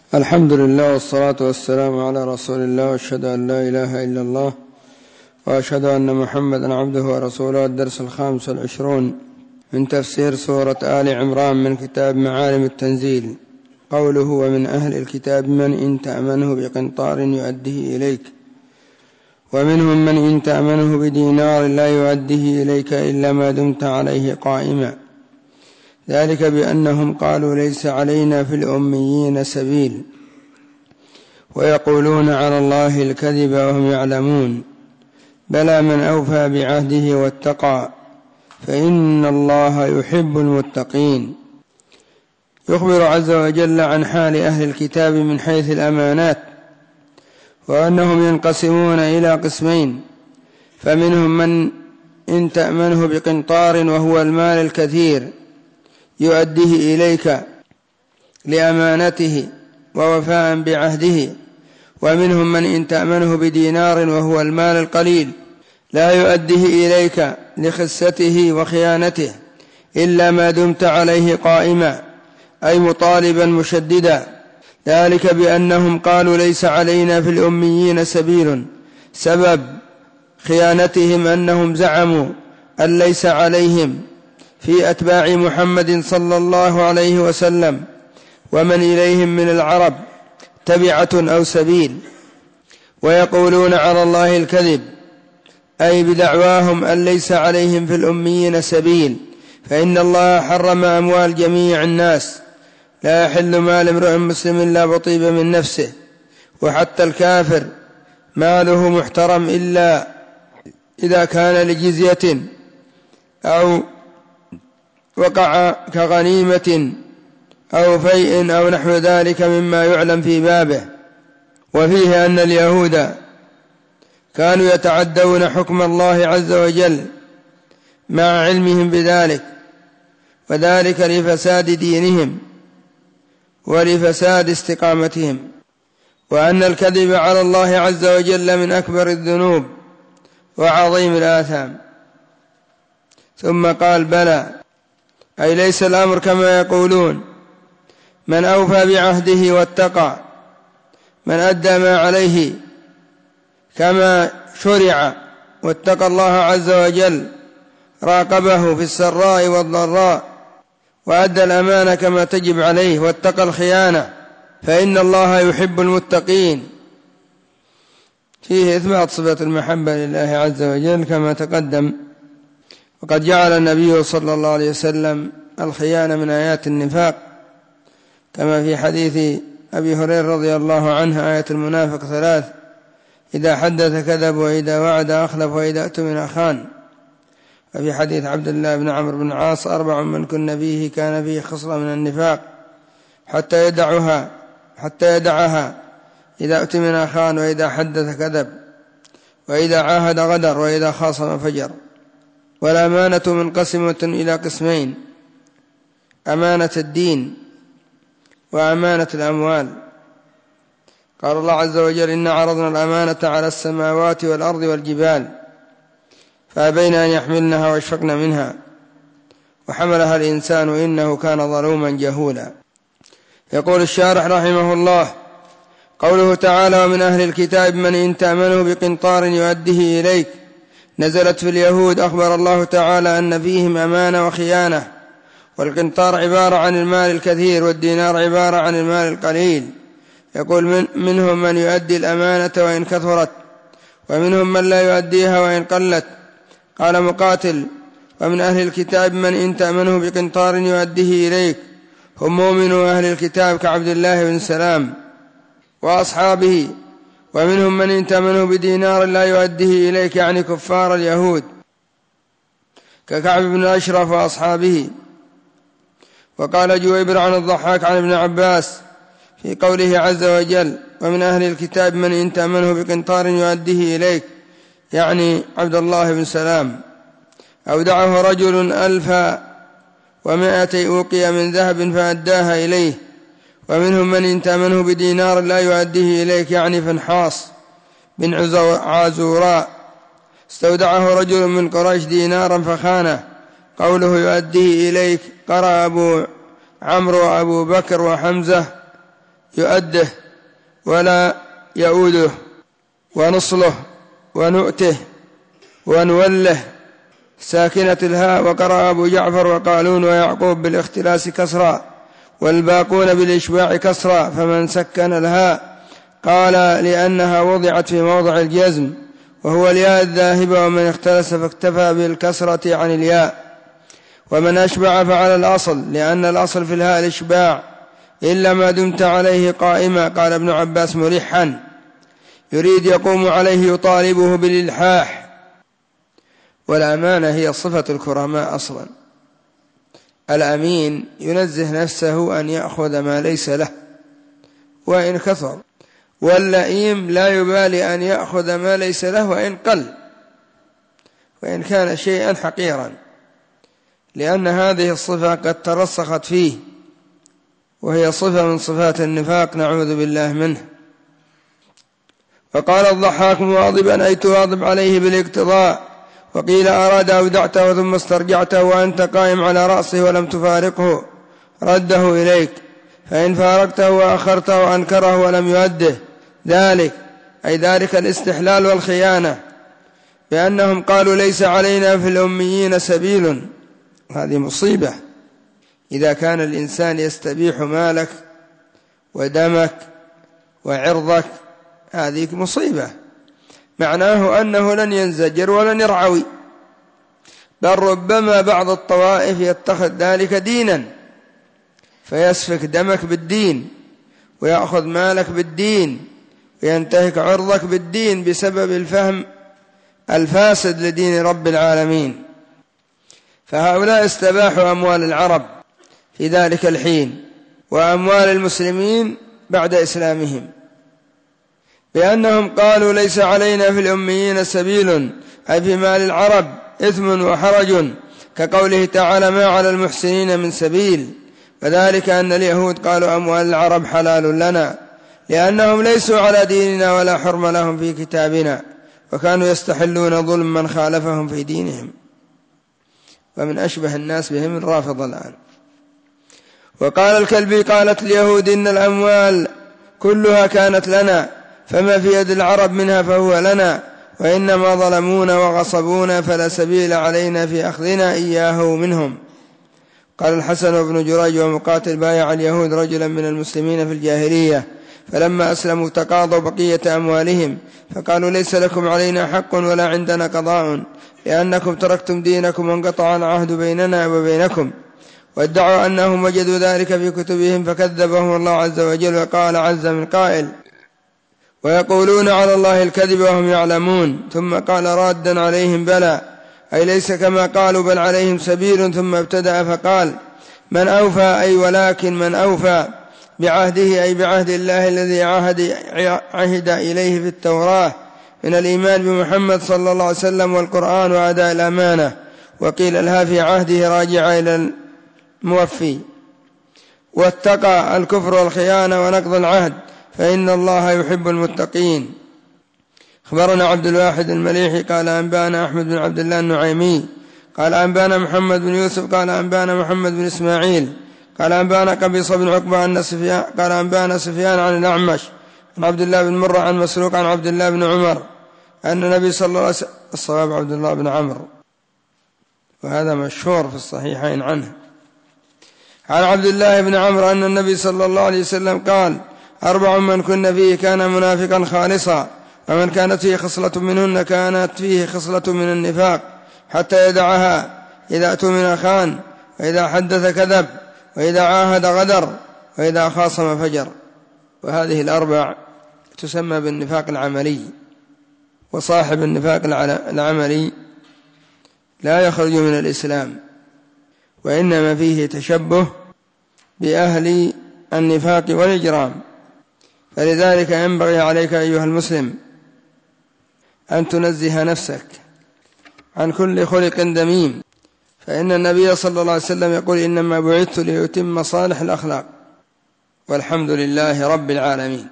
الحمد لله والصلاة والسلام على رسول الله، وأشهد أن لا إله إلا الله، وأشهد أن محمدا عبده ورسوله. الدرس 25 من تفسير سورة آل عمران من كتاب معالم التنزيل. قوله: ومن أهل الكتاب من إن تأمنه بقنطار يؤديه إليك، ومنهم من إن تأمنه بدينار لا يؤديه إليك إلا ما دمت عليه قائما، ذلك بأنهم قالوا ليس علينا في الأميين سبيل، ويقولون على الله الكذب وهم يعلمون. بلى من أوفى بعهده واتقى فإن الله يحب المتقين. يخبر عز وجل عن حال أهل الكتاب من حيث الأمانات، وأنهم ينقسمون إلى قسمين: فمنهم من إن تأمنه بقنطار وهو المال الكثير يؤديه إليك لأمانته ووفاء بعهده، ومنهم من إن تأمنه بدينار وهو المال القليل لا يؤديه إليك لخسته وخيانته إلا ما دمت عليه قائما، أي مطالبا مشددا. ذلك بأنهم قالوا ليس علينا في الأميين سبيل. سبب خيانتهم أنهم زعموا أن ليس عليهم في أتباع محمد صلى الله عليه وسلم ومن إليهم من العرب تبعة أو سبيل، ويقولون على الله الكذب، أي بدعواهم أن ليس عليهم في الأميين سبيل، فإن الله حرم أموال جميع الناس، لا يحل مال امرئ مسلم إلا بطيب من نفسه، وحتى الكافر ماله محترم إلا إذا كان لجزية أو وقع كغنيمة أو فيء أو نحو ذلك مما يعلم في بابه. وفيه أن اليهود كانوا يتعدون حكم الله عز وجل مع علمهم بذلك، وذلك لفساد دينهم ولفساد استقامتهم، وأن الكذب على الله عز وجل من أكبر الذنوب وعظيم الآثام. ثم قال: بلى، أي ليس الأمر كما يقولون. من أوفى بعهده واتقى، من أدى ما عليه كما شرع واتقى الله عز وجل، راقبه في السراء والضراء، وأدى الأمانة كما تجب عليه، واتقى الخيانة، فإن الله يحب المتقين. فيه إثبات صفة المحبة لله عز وجل كما تقدم. وقد جعل النبي صلى الله عليه وسلم الخيانة من آيات النفاق، كما في حديث أبي هريرة رضي الله عنه: آية المنافق 3: إذا حدث كذب، وإذا وعد أخلف، وإذا اؤتمن خان. وفي حديث عبد الله بن عمرو بن العاص: 4 من كن فيه كان فيه خصلة من النفاق حتى يدعها: إذا اؤتمن خان، وإذا حدث كذب، وإذا عاهد غدر، وإذا خاصم فجر. والأمانة منقسمة إلى قسمين: أمانة الدين وأمانة الأموال. قال الله عز وجل: إنا عرضنا الأمانة على السماوات والأرض والجبال فأبين أن يحملنها واشفقن منها وحملها الإنسان إنه كان ظلوما جهولا. يقول الشارح رحمه الله: قوله تعالى: ومن أهل الكتاب من إن تأمنه بقنطار يؤديه إليك، نزلت في اليهود. أخبر الله تعالى أن فيهم أمانة وخيانة، والقنطار عبارة عن المال الكثير، والدينار عبارة عن المال القليل. يقول: منهم من يؤدي الأمانة وإن كثرت، ومنهم من لا يؤديها وإن قلت. قال مقاتل: ومن أهل الكتاب من إن تأمنه بقنطار يؤديه إليك، هم مؤمنوا أهل الكتاب كعبد الله بن سلام وأصحابه. ومنهم من إن تأمنه بدينار لا يؤديه إليك، يعني كفار اليهود ككعب بن الأشرف وأصحابه. وقال جويبر عن الضحاك عن ابن عباس في قوله عز وجل: ومن أهل الكتاب من إن تأمنه بقنطار يؤديه إليك، يعني عبد الله بن سلام. أودعه رجل 1200 أوقية من ذهب فأداها إليه. ومنهم من إن تأمنه بدينار لا يؤديه إليك، يعني فنحاص بن عازوراء. استودعه رجل من قريش دينارا فخانه. قوله يؤديه إليك: قرأ أبو عمرو وأبو بكر وحمزة يؤده ولا يؤوده، ونصله ونؤته ونوله ساكنة الهاء. وقرأ أبو جعفر وقالون ويعقوب بالاختلاس كسرا، والباقون بالإشباع كسرا، فمن سكن الهاء قال لأنها وضعت في موضع الجزم وهو الياء الذاهبة، ومن اختلس فاكتفى بالكسرة عن الياء. ومن أشبع فعلى الأصل، لأن الأصل في الهاء الإشباع إلا ما دمت عليه قائما. قال ابن عباس ملحا، يريد يقوم عليه يطالبه بالإلحاح. والأمانة هي صفة الكرماء أصلا. الأمين ينزه نفسه أن يأخذ ما ليس له وإن كثر، واللئيم لا يبالي أن يأخذ ما ليس له وإن قل، وإن كان شيئا حقيرا، لأن هذه الصفة قد ترسخت فيه، وهي صفة من صفات النفاق، نعوذ بالله منه. فقال الضحاك مواظبا أي تواظب عليه بالاقتضاء، وقيل أراد أودعته ثم استرجعته وأنت قائم على رأسه ولم تفارقه رده إليك، فإن فارقته وأخرته أنكره ولم يؤده ذلك، أي ذلك الاستحلال والخيانة، بأنهم قالوا ليس علينا في الأميين سبيل. هذه مصيبة إذا كان الإنسان يستبيح مالك ودمك وعرضك، هذه مصيبة، معناه أنه لن ينزجر ولن يرعوي، بل ربما بعض الطوائف يتخذ ذلك دينا، فيسفك دمك بالدين ويأخذ مالك بالدين وينتهك عرضك بالدين بسبب الفهم الفاسد لدين رب العالمين. فهؤلاء استباحوا أموال العرب في ذلك الحين وأموال المسلمين بعد إسلامهم، بأنهم قالوا ليس علينا في الأميين سبيل، أي في مال العرب إثم وحرج، كقوله تعالى ما على المحسنين من سبيل. وذلك أن اليهود قالوا أموال العرب حلال لنا، لأنهم ليسوا على ديننا ولا حرم لهم في كتابنا، وكانوا يستحلون ظلم من خالفهم في دينهم. ومن أشبه الناس بهم الرافضة الآن. وقال الكلبي قالت اليهود إن الأموال كلها كانت لنا، فما في يد العرب منها فهو لنا، وإنما ظلمونا وغصبونا، فلا سبيل علينا في أخذنا إياه منهم. قال الحسن بن جريج ومقاتل بايع اليهود رجلا من المسلمين في الجاهلية، فلما أسلموا تقاضوا بقية أموالهم، فقالوا ليس لكم علينا حق ولا عندنا قضاء، لأنكم تركتم دينكم وانقطع العهد بيننا وبينكم. وادعوا أنهم وجدوا ذلك في كتبهم، فكذبهم الله عز وجل. وقال عز من قائل ويقولون على الله الكذب وهم يعلمون. ثم قال رادا عليهم بلى، أي ليس كما قالوا بل عليهم سبيل. ثم ابتدأ فقال من أوفى، أي ولكن من أوفى بعهده، أي بعهد الله الذي عهد إليه في التوراة من الإيمان بمحمد صلى الله عليه وسلم والقرآن وأداء الأمانة. وقيل لها في عهده راجع إلى الموفي، واتقى الكفر والخيانة ونقض العهد، فإن الله يحب المتقين. أخبرنا عبد الواحد المليحي قال أنبانا أحمد بن عبد الله النعيمي قال أنبانا محمد بن يوسف قال أنبانا محمد بن إسماعيل قال أنبانا قبيصة بن عقبة عن سفيان قال أنبانا سفيان عن الأعمش عن عبد الله بن مرة عن مسروق عن عبد الله بن عمر أن النبي صلى الله عليه وسلم، الصواب عبد الله بن عمرو، وهذا مشهور في الصحيحين عنه، عن عبد الله بن عمرو أن النبي صلى الله عليه وسلم قال 4 من كن فيه كان منافقا خالصا، ومن كانت فيه خصلة منهن كانت فيه خصلة من النفاق حتى يدعها، إذا اؤتمن خان، وإذا حدث كذب، وإذا عاهد غدر، وإذا خاصم فجر. وهذه الأربع تسمى بالنفاق العملي. وصاحب النفاق العملي لا يخرج من الإسلام، وإنما فيه تشبه بأهل النفاق والإجرام. فلذلك ينبغي عليك أيها المسلم أن تنزه نفسك عن كل خلق ذميم، فإن النبي صلى الله عليه وسلم يقول إنما بعثت لأتم صالح الأخلاق. والحمد لله رب العالمين.